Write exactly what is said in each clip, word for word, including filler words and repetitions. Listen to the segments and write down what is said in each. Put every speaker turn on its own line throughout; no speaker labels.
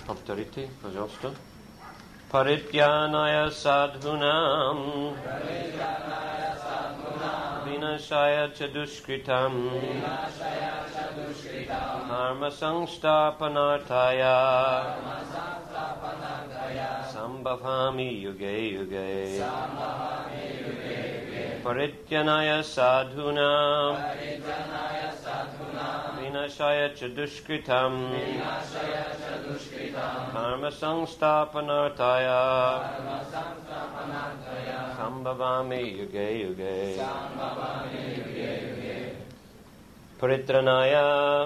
Повторите, пожалуйста. Паритьяная садхунам Vinashaya chadushkritam Dharma sangstapanarthaya Sambhavami yuge yuge Parityanaya sadhunam Vinashaya chadushkritam Dharma sangstapanarthaya Sambhavami yuge yuge Paritranaya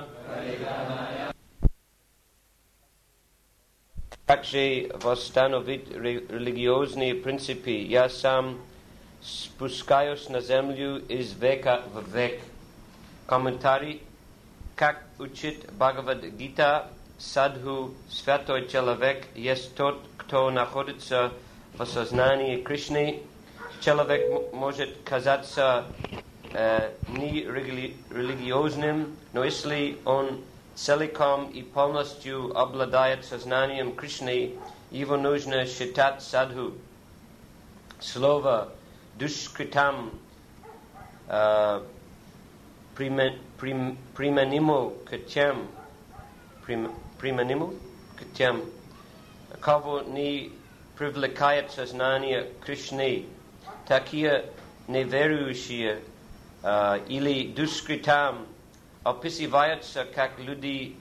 Также восстановить религиозные принципы. Я сам спускаюсь на землю из века в век. Комментарий. Как учит Бхагавад-гита, садху, святой человек, есть тот, кто находится в осознании Кришны. Человек может казаться э, не рели- религиозным, но если он целиком и полностью обладает сознанием Кришны, его нужно считать садху. Слово душкритам э, применимо к тем, применимо к тем, кого не привлекает сознание Кришны. Такие неверующие э, или душкритам описываются как люди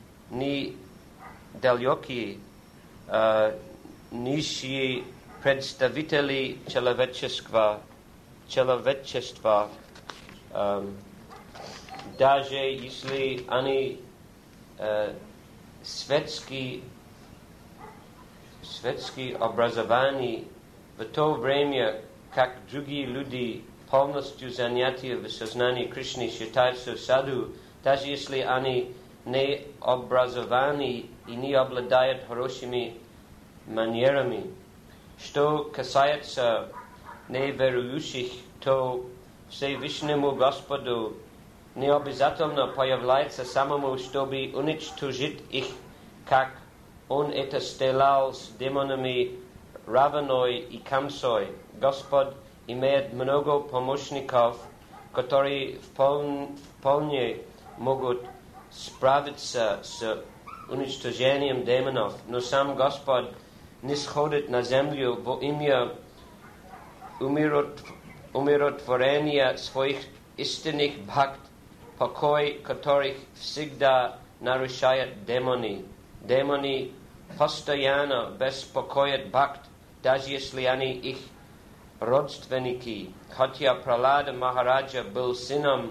недалекие, э, низшие представители человеческого, человечества, э, даже если они э, светские, светские образования, в то время как другие люди полностью занятия в сознании Кришны считаются саду, даже если они не образованы и не обладают хорошими манерами. Что касается неверующих, то Всевышнему Господу не обязательно появляется самому, чтобы уничтожить их, как Он это сделал с демонами Раваной и Камсой. Господь имеет много помощников, которые вполне могут справиться с уничтожением демонов, но сам Господь не сходит на землю во имя умиротворения своих истинных бхакт, покой которых всегда нарушает демоны. Демоны постоянно беспокоят бхакт, даже если они их родственники. Хотя Пралада Махараджа был сыном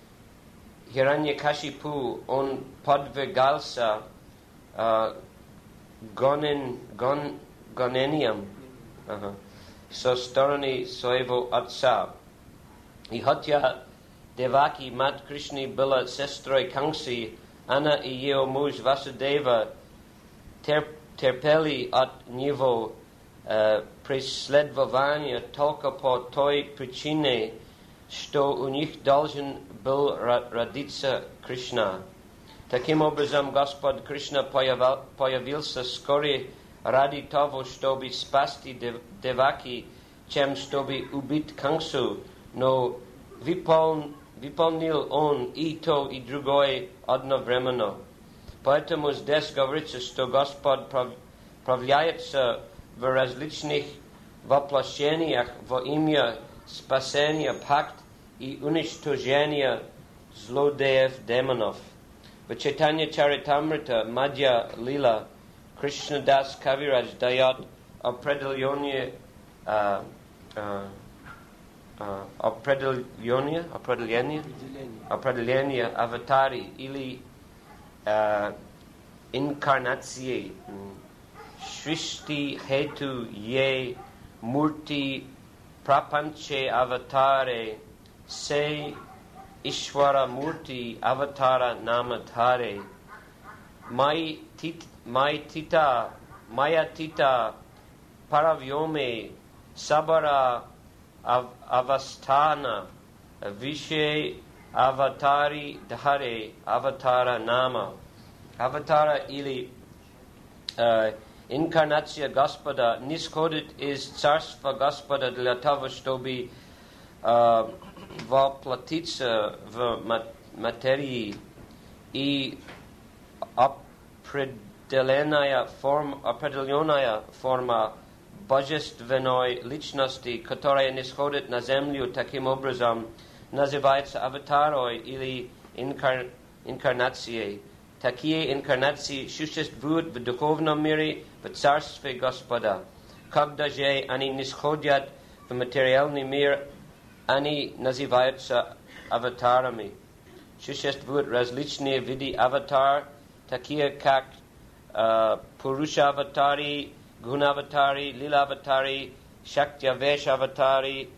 Хираньякашипу, он подвергался uh, гонен, гон, гонениям uh-huh, со стороны своего отца. И хотя Деваки, мать Кришны, была сестрой Канси, она и ее муж Васудева терп, терпели от него Uh, преследование только по той причине, что у них должен был родиться Кришна. Таким образом, Господь Кришна появил, появился вскоре ради того, чтобы спасти Деваки, чем чтобы убить Кансу, но выпол, выполнил он и то, и другое одновременно. Поэтому здесь говорится, что Господь проявляется в различных воплощениях во имя спасения бхакт и уничтожения злодеев демонов. В Чайтанья Чаритамрита Мадья Лила Кришнадас Кавирадж дает определение, uh, uh, uh, определение, определение, определение аватари или uh, инкарнации. Shrishti hetu ye murti prapanche avatare se Ishvara murti avatara namatare mai tit mai tita maya tita paravyome sabara av, avasthana vishe avatari dhare avatara nama. Аватара или э, инкарнация Господа не сходит из Царства Господа для того, чтобы э, воплотиться в материи, и определенная форма, определенная форма божественной личности, которая не сходит на землю таким образом, называется аватарой или инкар... инкарнацией. Такие инкарнации существуют в духовном мире, в Царстве Господа. Когда же они не сходят в материальный мир, они называются аватарами. Существуют различные виды аватар, такие как э, Пуруша-аватари, Гуна-аватари, Лила-аватари, Шактя-веш-аватари,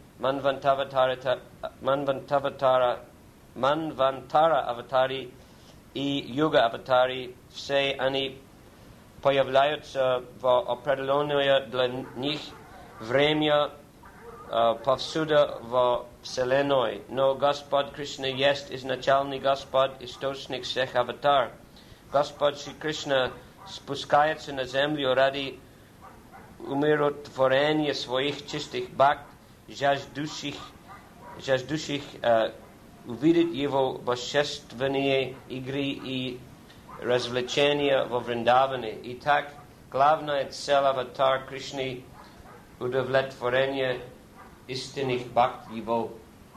Манвантаватара, Манвантара-аватари и Йога-аватари. Все они появляются в определенное для них время э, повсюду во Вселенной. Но Господь Кришна есть изначальный Господь, источник всех аватар. Господь Шри Кришна спускается на землю ради умиротворения своих чистых бхакт, жаждущих, жаждущих э, увидеть его божественные игры и развлечения во Вриндаване. Итак, главная цель аватар Кришны — удовлетворение истинных бхакт его.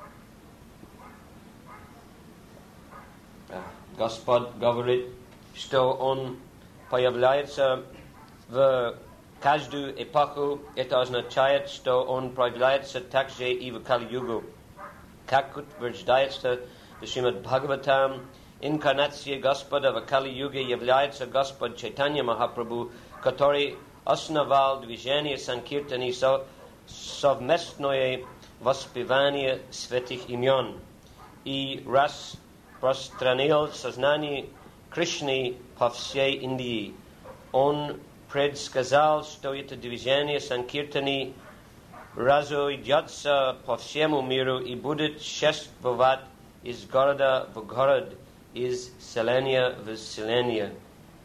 Господь говорит, что Он появляется в каждую эпоху. Это означает, что Он проявляется также и в Кали-югу. Как утверждается в Шримад Бхагаватам, инкарнацией Господа в Кали-юге является Господь Чайтанья Махапрабху, который основал движение Санкиртани со, совместное воспевание святых имен и распространил сознание Кришны по всей Индии. Он предсказал, что это движение Санкиртани разойдется по всему миру и будет шествовать из города в город, из селения в селение,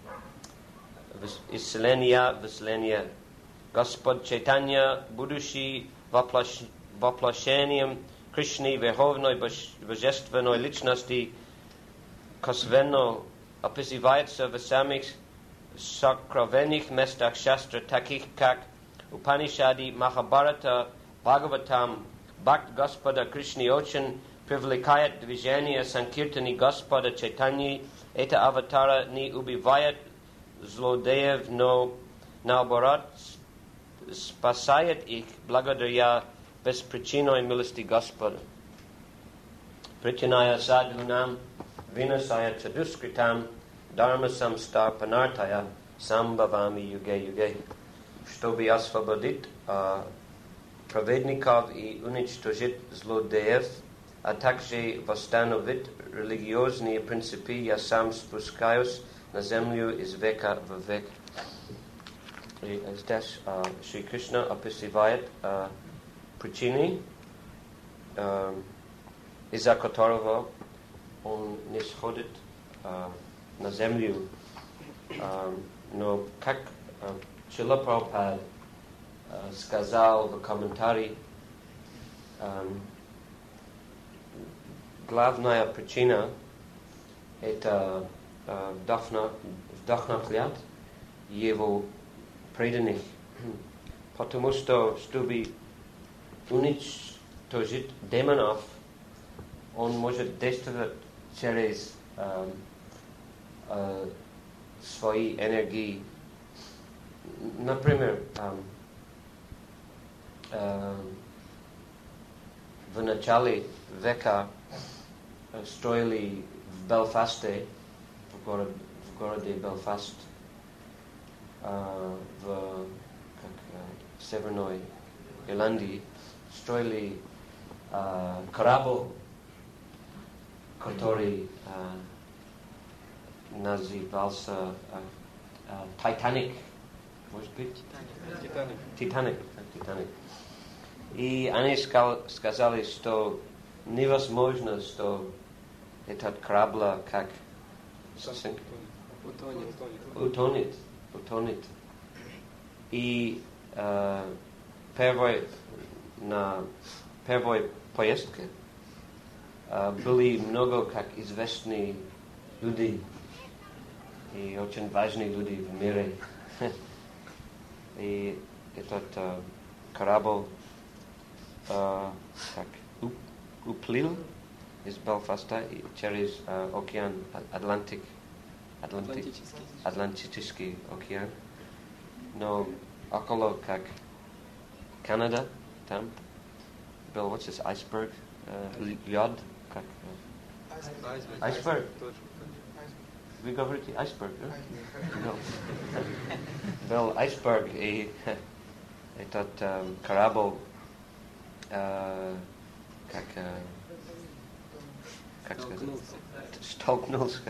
из селения в селение. Господь Чайтанья, будучи воплощ, воплощением Кришны, верховной божественной личности, косвенно описывается в самих сокровенных местах шастра, таких как Упанишады, Махабхарата, Бхагаватам. Бхакт Господа Кришны очень привлекает движение Санкиртани Господа Чайтаньи. Это аватара не убивает злодеев, но наоборот спасает их благодаря беспричинной милости Господа. Притяная садхунам, винасая чадускритам, дharma самстарпанартая, самбавами юге-юге. Чтобы освободить uh, праведников и уничтожить злодеев, а также восстановить религиозные принципы, я сам спускаюсь на землю из века в век. И здесь uh, Шри Кришна описывает uh, причины, uh, из-за которого он не сходит uh, на землю. Uh, но как uh, Чрила Прабхупад uh, сказал в комментарии, um, главная причина — это uh, вдохно, вдохновлять его преданных, потому что, чтобы уничтожить демонов, он может действовать через uh, uh, свои энергии. Например, um, uh, в начале века uh, строили в Белфасте, в, город, в городе Белфаст, uh, в как, uh, Северной Ирландии, строили uh, корабль, который uh, назывался uh, uh, Титаник. Может быть? Титаник. Титаник. Титаник. И они сказали, что невозможно, что этот корабль как утонет. утонет. utонет. И э, первой, на первой поездке э, были много как известные люди и очень важные люди в мире. И этот э, корабль э, как уп, уплыл из Белфаста через э, океан Атлантик, Атлантик,
Атлантический.
Атлантический океан. Но около как Канада, там был вот this iceberg, э, лед, как э, Айсберг. Вы говорите айсберг, да? No. Был айсберг, и этот э, корабль э, как, э, как сказать, столкнулся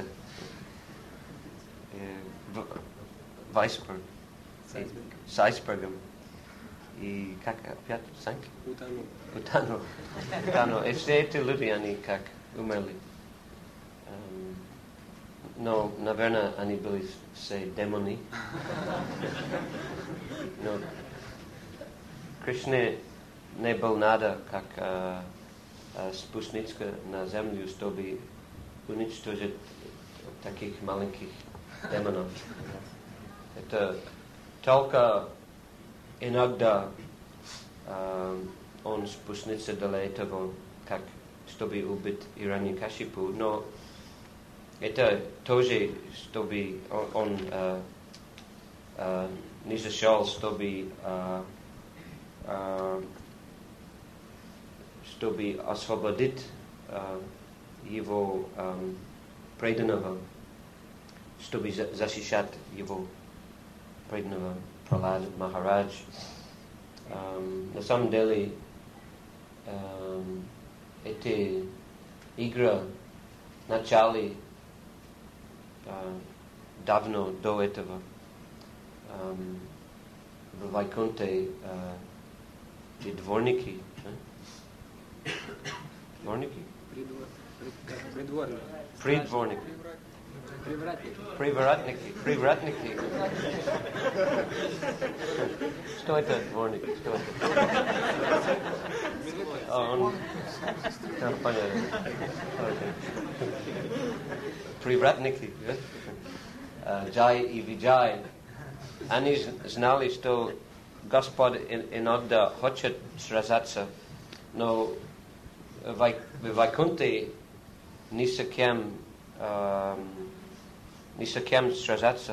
э, в, в айсберг, и, с айсбергом. И как опять санк?
Утонул.
Утонул. Утонул. И все эти люди, они как умерли. Um, но, наверное, они были все демоны. Но Кришне не был надо, как uh, uh, спуститься на землю, чтобы уничтожить таких маленьких демонов. Это только иногда uh, он спустится для этого, как чтобы убить Ираньякашипу, но это тоже, чтобы он, он uh, uh, не зашел, чтобы, uh, uh, чтобы освободить uh, его um, преданного, чтобы за- защищать его преданного Пралад Махарадж. Um, на самом деле, um, эти игры начали uh, давно до этого. Um, в Вайкунте uh, и дворники. Э? Дворники?
Придвор... прид- Придворный.
Придворники.
Привратник.
Привратники. Привратники. Что это дворник? Что это? А, он... Да, понятно. Привратники. да? Джай и Виджай. Они знали, что Господь иногда хочет сражаться, но в Вайкунте ни с кем ни с кем сражаться.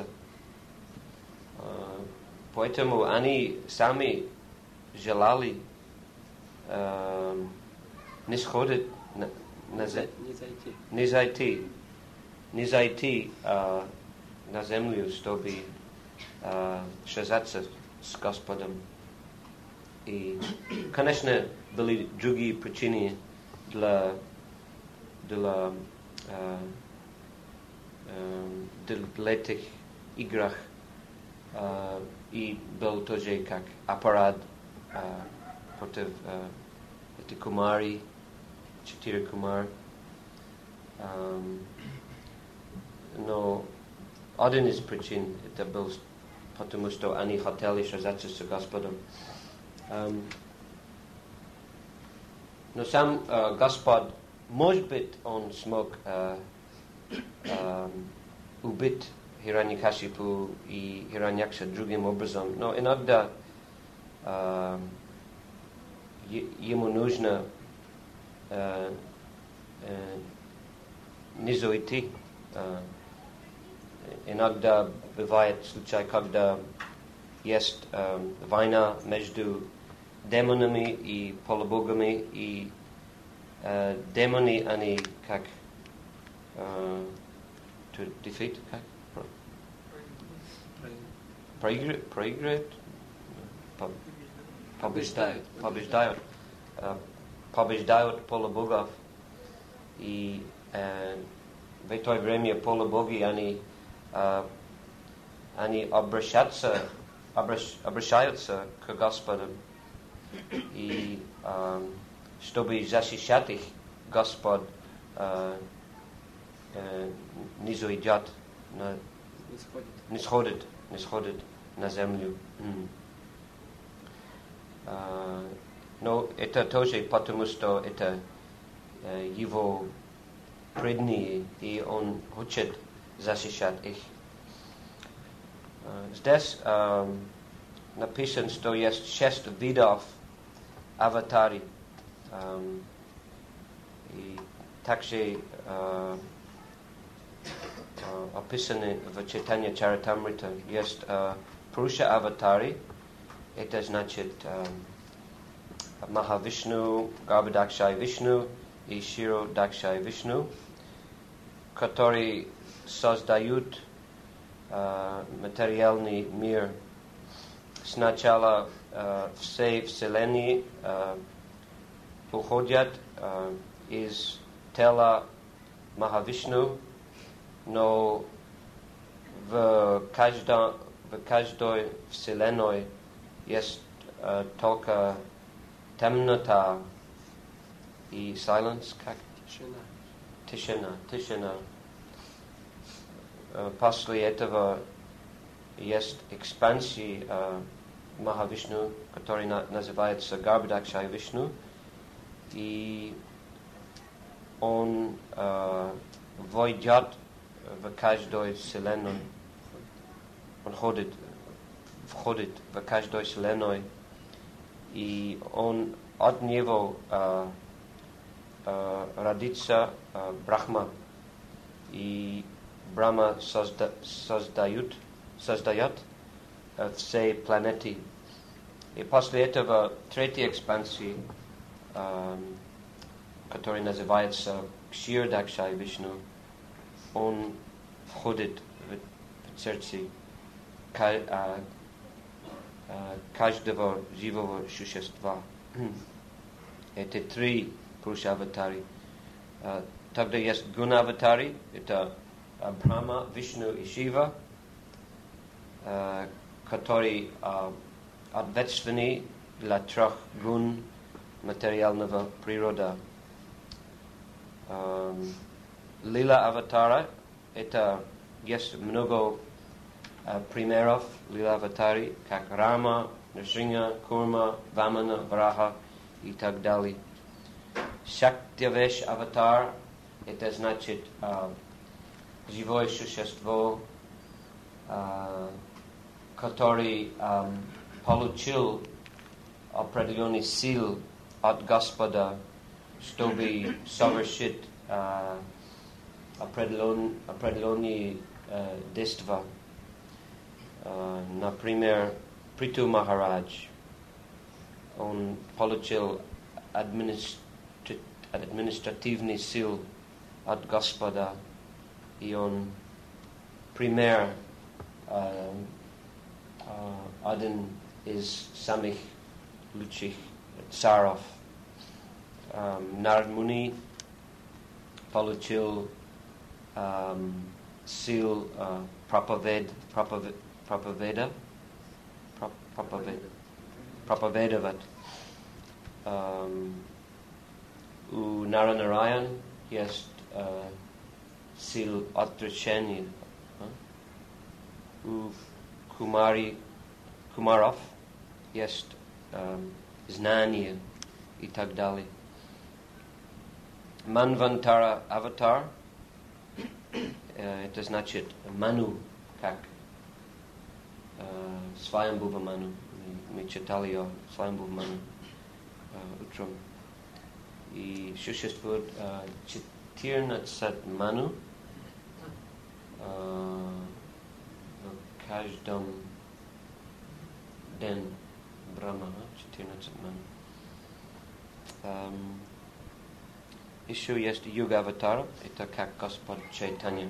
Поэтому они сами желали uh, не сходить на, на зе...
Не зайти.
не зайти, не зайти uh, на землю, чтобы uh, сражаться с Господом. И, конечно, были другие причины для, для, uh, uh, для этих играх. Uh, и был тоже как аппарат uh, против uh, эти кумари, четыре кумар. Um, но один из причин это был потому, что они хотели сражаться с Господом. Um, но сам uh, Господь, может быть, он смог uh, um, убить Хираньякашипу и Хираньякша другим образом, но иногда uh, е- ему нужно uh, uh, не зайти. Uh, иногда бывает случай, когда есть uh, война между демонами и полубогами, и uh, демоны, они как uh, to defeat, как? Проигрывают, проигрывают, побеждают, побеждают, uh, побеждают полубогов, и uh, в это время полубоги, они, uh, они обращаются, обращ, обращаются к Господу, и uh, чтобы защищать их, Господь uh, uh, не зайдет, на,
Не сходит.
не сходит не сходит на землю. М. А, но это тоже потому, что это э, его преданные, и он хочет защищать их. А, здесь э, написано, что есть шесть видов аватари. Um, и также uh, uh, описаны в Чайтанья Чаритамрита. Есть uh, Пуруша аватари, это значит uh, Махавишну, Гарбадакшай Вишну и Широ Дакшай Вишну, которые создают uh, материальный мир. Сначала uh, все вселенные uh, уходят uh, из тела Махавишну, но в, каждом, в каждой вселенной есть uh, только темнота и silence, как?
Тишина.
Тишина, тишина. Uh, после этого есть экспансия uh, Махавишну, который на, называется Гарбадакшай Вишну, и он э, войдет в каждую вселенную, он ходит, входит в каждую вселенную, и он от него э, э, родится э, Брахма, и Брахма созда, создают, создает э, все планеты. И после этого третья экспансия, Uh, который называется Кшир Дакшай Вишну, он входит в, в сердце ка, uh, uh, каждого живого существа. Это три Пуруша аватари. Uh, тогда есть Гуна аватари, это uh, Брахма, Вишну и Шива, uh, которые uh, ответственны для трех гун материального природа. Um, Лила аватара, это есть много uh, примеров лила аватари, как Рама, Нрсинга, Курма, Вамана, Вараха и так далее. Шактявеш аватар, это значит uh, живое существо, uh, который um, получил определенный сил от Господа, чтобы совершить uh, определен, определенные uh, действия. Uh, например, Приту Махарадж, он получил администри... административный сил от Господа, и он пример uh, uh, один из самых лучших царов. Um, Нарад Муни получил um, сил uh, проповед, проповед, проповеда, проповед, проповедовать. Um, у Нара Нараян есть uh, сил отречения. Uh? У Кумари Кумаров есть um, знание и так далее. Манвантара аватар, это значит Ману, как Сваямбува Ману. Мы читали о Сваямбува Ману утром. И существует четырнадцать Ману в каждом день Брахма, четырнадцать Ману. Um, еще есть Юга Аватара, это как Господь Чайтанья.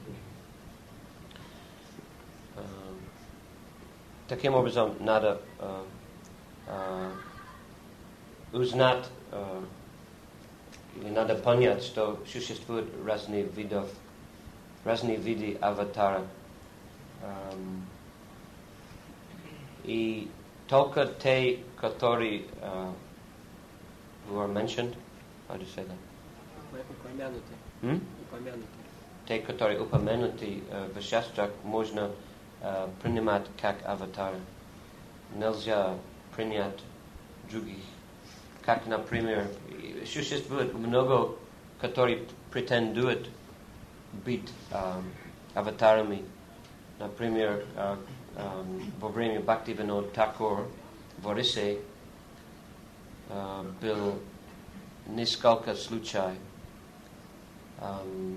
uh, таким образом, надо uh, uh, узнать, uh, или надо понять, что существуют разные видов, разные виды аватара. Um, и только те, которые uh, who are mentioned, how do you say that?
Упомянуты.
Hmm?
Упомянуты.
Те, которые упомянуты uh, в шастрах, можно э, принимать как аватар. Нельзя принять других. Как, например, существует много, которые претендуют быть э, аватарами. Например, э, э, во время Бхактивинода Такур в Орисе э, был несколько случаев. Um,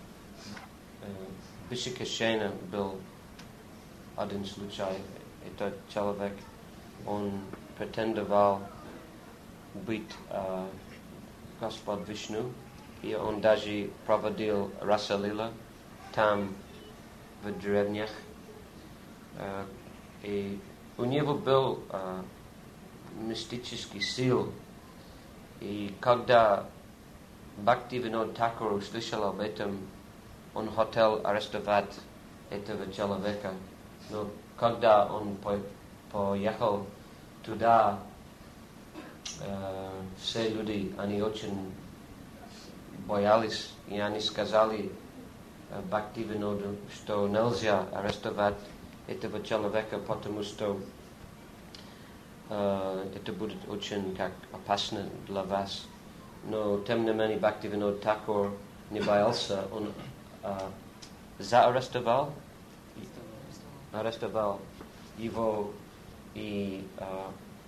uh, Vishikashena был один случай. Этот человек, он претендовал быть uh, Господь Вишну, и он даже проводил Расалила там, в деревнях. Uh, и у него был uh, мистический сил. И когда Бхактивинод Такур услышал об этом, он хотел арестовать этого человека. Но когда он по- поехал туда, э, все люди, они очень боялись, и они сказали э, Бхактивиноду, что нельзя арестовать этого человека, потому что э, это будет очень как опасно для вас. Но тем не менее Бхактивинод Такур не боялся, он uh, заарестовал, арестовал его и uh,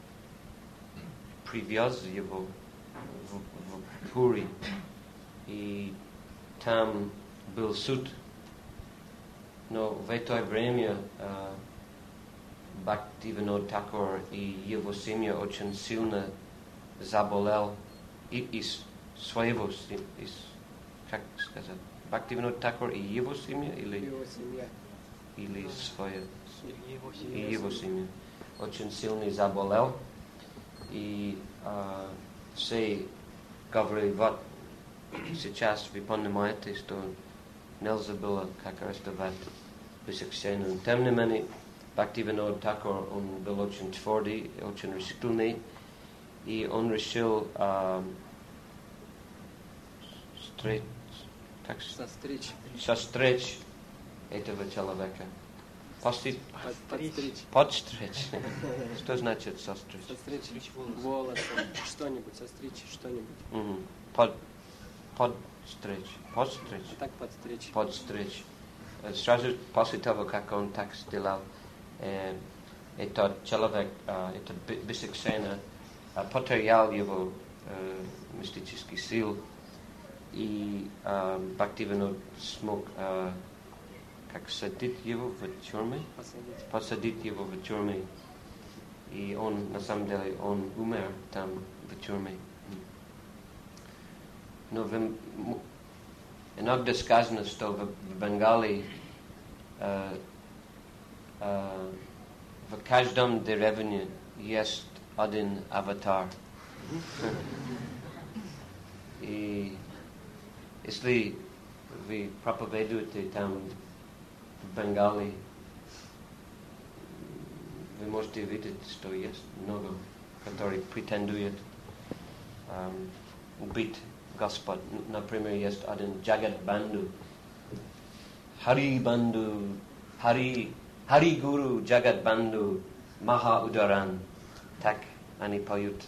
привез его в, в Пури, и там был суд. Но в это время uh, Бхактивинод Такур и его семья очень сильно заболел. И из своего, из, как сказать, Бхактивинод Такур и его семья, или,
Его семья.
или своя,
Его
и
семья.
его семья, очень сильно заболел, и а, все говорили, вот, сейчас вы понимаете, что нельзя было как арестовать Вишикшену. Тем не менее, Бхактивинод Такур, он был очень твердый, очень решительный, и он решил uh, стричь, как
Состричь.
состричь этого человека. Пости...
Подстричь.
Подстричь. Что значит состричь?
Состричь волосы. Что-нибудь. Состричь что-нибудь.
Mm-hmm. Под... Подстричь. Подстричь.
А так подстричь.
Подстричь. Сразу после того, как он так сделал, э, этот человек, э, этот Вишикшена, потерял его э, мистический сил, и э, Бхактивинод смог э, как садить его в тюрьме,
Посадить.
посадить его в тюрьме, и он, на самом деле, он умер там в тюрьме. Но в, м- иногда сказано, что в, в Бенгалии э, э, в каждом деревне есть один аватар. И если вы проповедуете там в Бенгалии, вы можете видеть, что есть много, которые претендуют um, быть Господь. Например, есть один Джагат Банду. Хари Банду, Хари, Хари Гуру Джагат Банду, Маха Udaran. Так они поют.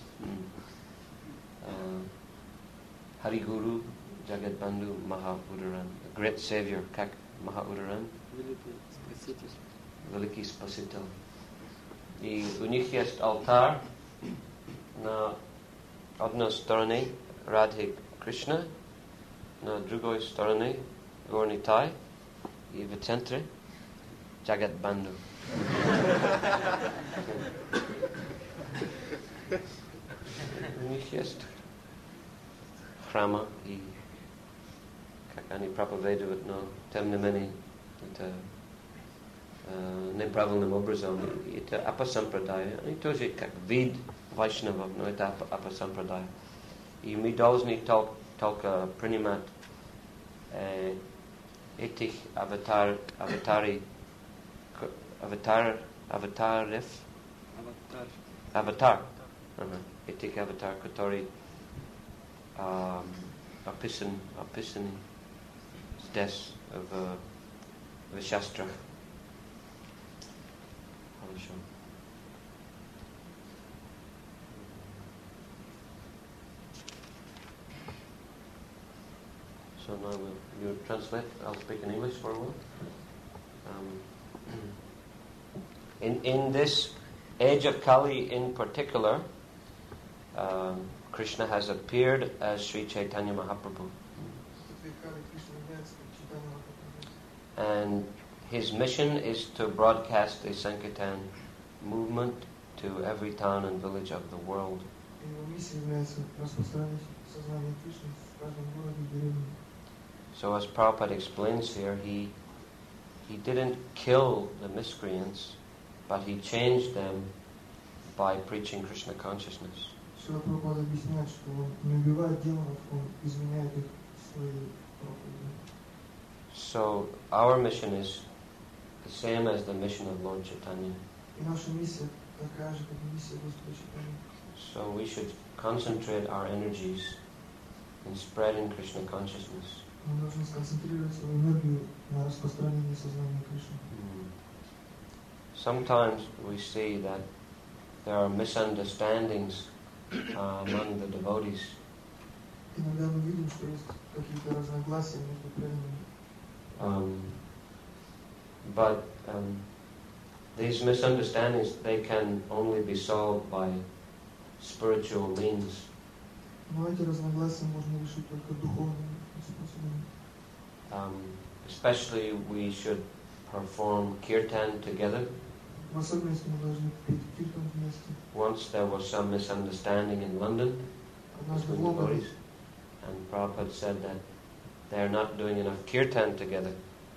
Uh, Hari Guru, Jagat Bandhu, Maha Udaran. The great Savior, как Maha Udaran.
Великий Спаситель.
Великий Спаситель. И у них есть алтарь на одной стороне Радхи Кришна, на другой стороне горный Тай, и в центре Jagat Bandhu. У них есть храма, и как они проповедуют, но тем не менее это э, неправильным образом. И это апасампрадая. Они тоже как вид вайшнавов, но это апасампрадая. И мы должны тол- только принимать э, этих аватар, аватари, аватар, аватаров,
Аватар.
аватар, ага, этих аватар, которые um, описан, описаны здесь в, в шастрах. Хорошо. So now we'll you translate. I'll speak in English for a while. Um, in in this age of Kali, in particular, um, Krishna has appeared as Sri Chaitanya Mahaprabhu, and his mission is to broadcast the Sankirtan movement to every town and village of the world. So as Prabhupada explains here, he he didn't kill the miscreants, but he changed them by preaching Krishna consciousness. So our mission is the same as the mission of Lord Chaitanya. So we should concentrate our energies in spreading Krishna consciousness. Mm. Sometimes we see that there are misunderstandings uh, among the devotees. Um, but um, these misunderstandings, they can only be solved by spiritual means. Um, especially we should perform kirtan together. Once there was some misunderstanding in London between devotees, and Prabhupada said that they are not doing enough kirtan together.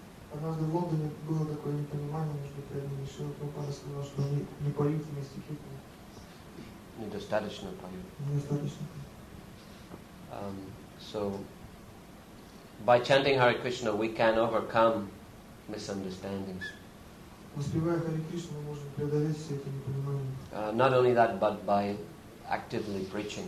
Недостаточно поют. Um, so, by chanting Hare Krishna, we can overcome misunderstandings. Uh, not only that, but by actively preaching.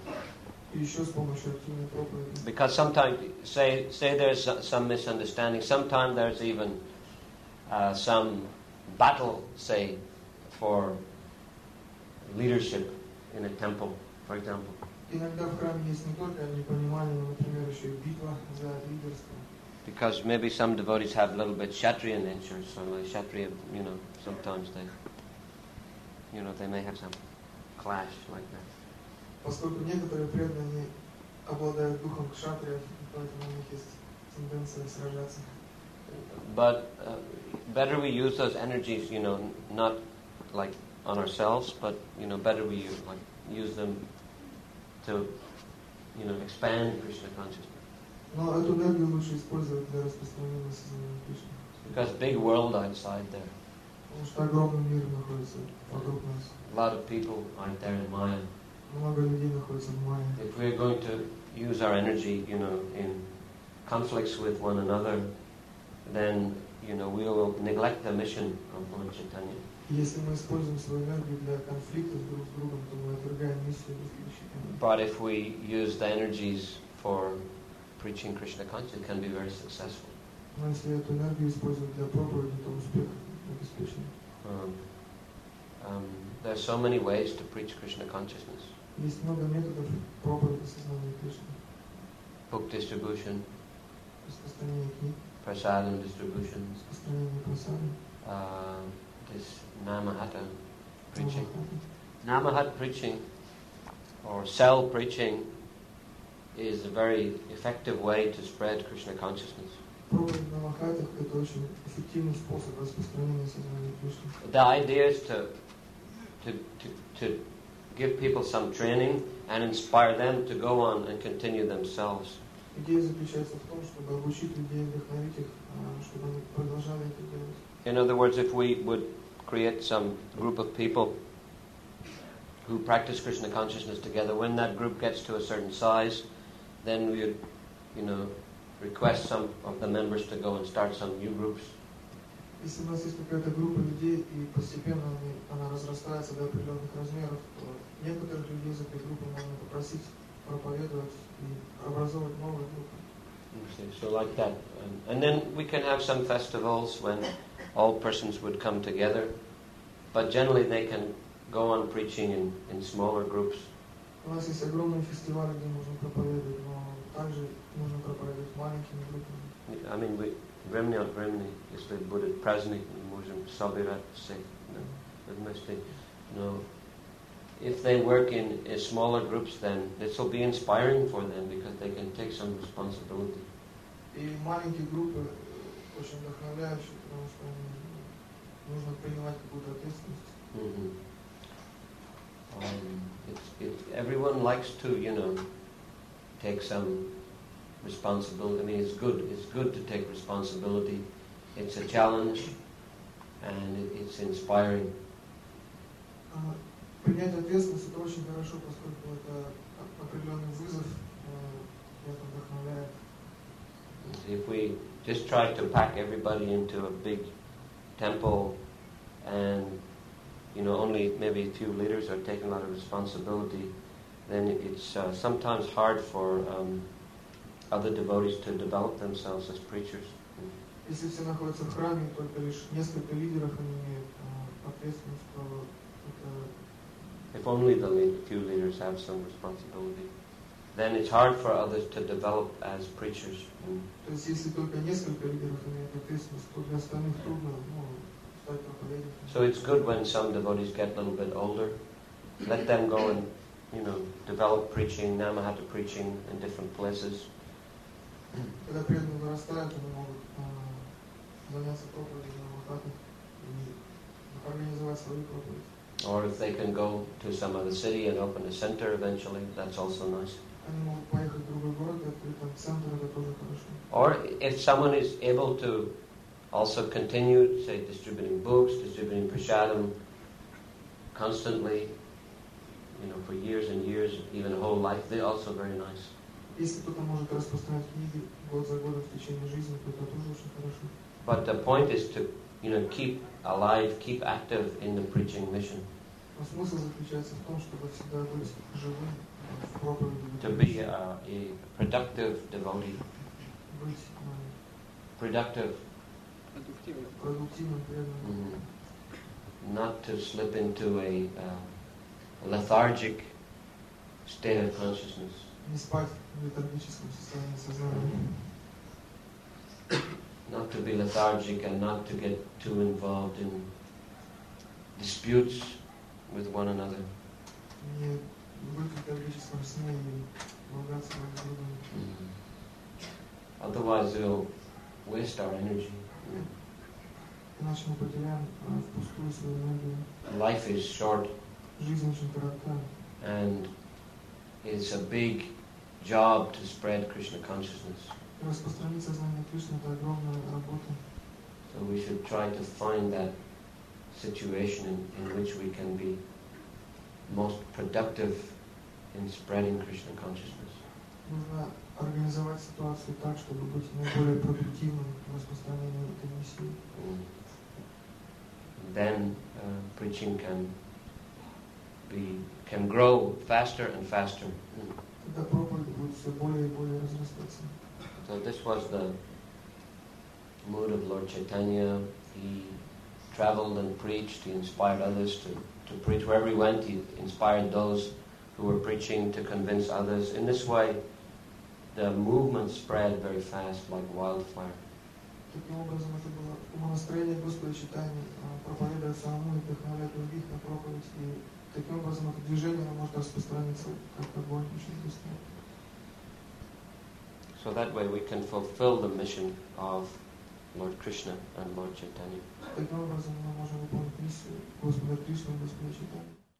Because sometimes, say, say there's some misunderstanding, sometimes there's even uh, some battle, say, for leadership in a temple, for example. Because maybe some devotees have a little bit Kshatriya nature, so like Kshatriya, you know, sometimes they, you know, they may have some clash like that.
Поскольку некоторые преданные обладают духом кшатрия, поэтому у них есть тенденция сражаться.
But uh, better we use those energies, you know, not like on ourselves, but you know, better we use, like use them to, you know, expand Krishna consciousness.
Но эту энергию лучше использовать для распространения сознания Кришны.
Because big world outside there.
Потому что огромный мир находится вокруг нас.
A lot of people out there in Maya.
Много людей находится в Майе.
If we're going to use our energy, you know, in conflicts with one another, then, you know, we will neglect the mission of Lord Chaitanya.
Если мы используем свою энергию для конфликтов друг с другом, то мы отвергаем миссию Кришны.
But if we use the energies for preaching Krishna consciousness, it can be very successful.
Но если эту энергию использовать для проповеди, то успех обеспечен.
Um, um, there are so many ways to preach Krishna consciousness.
Есть много методов проповеди сознания Кришны.
Book distribution,
Распространение книг,
prasadam distribution,
распространение просады,
uh, this Namahata preaching. Namahat preaching or cell preaching is a very effective way to spread Krishna consciousness.
Проповедь на Махатах – это очень эффективный способ распространения сознания Кришны.
The idea is to, to, to, to give people some training and inspire them to go on and continue themselves.
Идея заключается в том, чтобы обучить людей, вдохновить их, чтобы они продолжали это делать.
In other words, if we would create some group of people who practice Krishna consciousness together, when that group gets to a certain size, then we would, you know, request some of the members to go and start some new groups.
Если у нас есть какая-то группа людей, и постепенно она разрастается до определенных размеров, то некоторых людей из этой группы можно попросить проповедовать и образовывать новые группы.
So like that. And then we can have some festivals when all persons would come together. but generally they can go on preaching in, in smaller groups.
У нас есть огромные фестивали, где можно проповедовать, но также нужно проповедовать маленькими группами.
I mean, we, в Римне, в Римне, если будет праздник, мы можем собираться вместе. No. If they work in, in smaller groups, then this will be inspiring for them because they can take some responsibility.
И маленькие группы очень вдохновляющие, потому что нужно принимать какую-то ответственность.
Mm-hmm. um, it's, it's, everyone likes to, you know, take some responsibility. I mean, it's good. It's good to take responsibility. It's a challenge, and it, it's inspiring.
Uh, принять ответственность это очень хорошо, поскольку это определенный вызов, и это вдохновляет.
If we just try to pack everybody into a big temple and, you know, only maybe a few leaders are taking a lot of responsibility, then it's uh, sometimes hard for um, other devotees to develop themselves as preachers.
Если все находятся в храме, только лишь несколько лидеров они имеют uh, ответственность, то это...
If only the lead, few leaders have some responsibility, then it's hard for others to develop as preachers.
То есть, если только несколько лидеров имеют ответственность, то для остальных трудно, ну, стать проповедником.
So it's good when some devotees get a little bit older. Let them go and, you know, develop preaching, Namahata preaching in different places.
Когда преданные вырастают, они могут uh, заняться проповедью на Намахатах и организовать свою проповедь.
Or if they can go to some other city and open a center eventually, that's also nice.
Они могут поехать в другой город и открыть там центр, это тоже хорошо.
Or if someone is able to also continue, say, distributing books, distributing prashadam constantly, you know, for years and years, even a whole life, they're also very nice.
Если кто-то может распространять книги год за годом в течение жизни, то это тоже очень хорошо.
But the point is to, you know, keep alive, keep active in the preaching mission.
Но смысл заключается в том, чтобы всегда быть живым в проповеди.
To be a, a productive devotee.
Быть
productive.
продуктивным преданным.
Mm. Not to slip into a uh, lethargic state of consciousness.
Не спать в летаргическом состоянии сознания.
Not to be lethargic and not to get too involved in disputes with one another.
Не быть в летаргическом сне и ругаться друг с другом.
Mm. Otherwise, it'll waste our energy.
Иначе мы потеряем впустую свою энергию.
Life is short.
Жизнь очень коротка.
And it's a big job to spread Krishna consciousness.
Распространить сознание Кришны — это огромная работа.
So we should try to find that situation in, in which we can be most productive in spreading Krishna consciousness.
Нужно организовать ситуацию так, чтобы быть наиболее продуктивным в распространении этой миссии.
Mm. Then uh, preaching can be can grow faster and faster. Mm.
Тогда проповедь будет все более и более разрастаться.
So this was the mood of Lord Chaitanya. He traveled and preached. He inspired others to, to preach. Wherever he went, he inspired those who were preaching to convince others. In this way, the movement spread very fast like wildfire.
Таким образом, это было умонастроение Господа Чайтаньи, проповедовать самому и вдохновлять других на проповедь. И таким образом это движение может распространиться как огонь очень быстро.
So that way we can fulfill the mission of Lord Krishna and Lord Chaitanya.
Таким образом мы можем выполнить миссию Господа Кришны и Господа Чайтаньи.